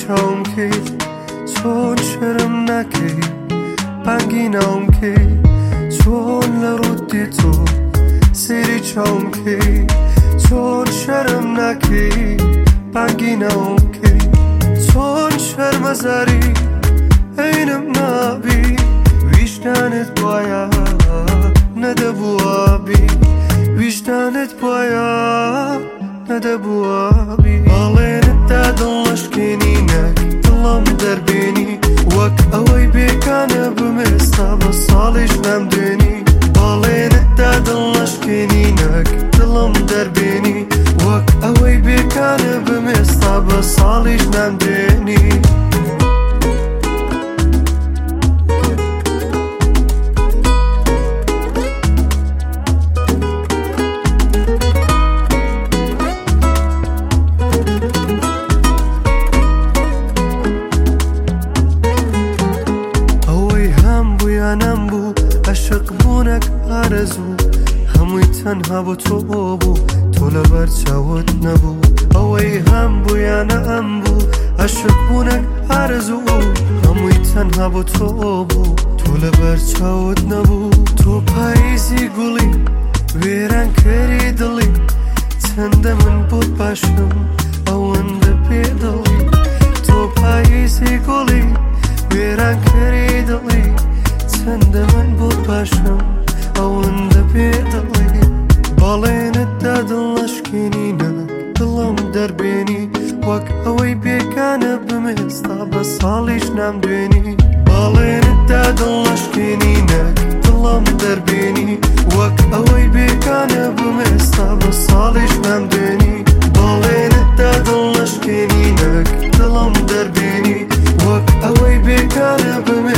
چاوم که چون شرم نکی بنگی نام که چون لرودی تو سری چاوم که چون شرم نکی بنگی نام که چون شرم زاری اینم نبی ویشتنت بایا نده بوابی ویشتنت بایا نده بوابی بالینت دادلش کنینک دلم در بینی وک اوی بیکانه بمستا بسالش نمدونی بالینت دادلش کنینک دلم در بینی وک اوی بیکانه بمستا بسالش نمدونی نمبو عشق بونک آرزو هموی تنها بو تو بو تو لبر چاوت نبو اوی هم بو یا نمبو عشق بونک آرزو هموی تنها بو تو بو تو لبر چاوت نبو تو پاییزی گلی ویران کری دلی چند من بود باشم اونده پیدلی تو پاییزی گلی ویران کری دلی چند من بود باشم اونده پیدلی بالینت دادلش کنینک دلم در بینی وک اوی بیکانه بمستا بسالیش نمدونی بالینت دادلش کنینک دلم در بینی وک اوی بیکانه بمستا بسالیش نمدونی بالینت دادلش کنینک دلم در بینی وک اوی بیکانه بمستا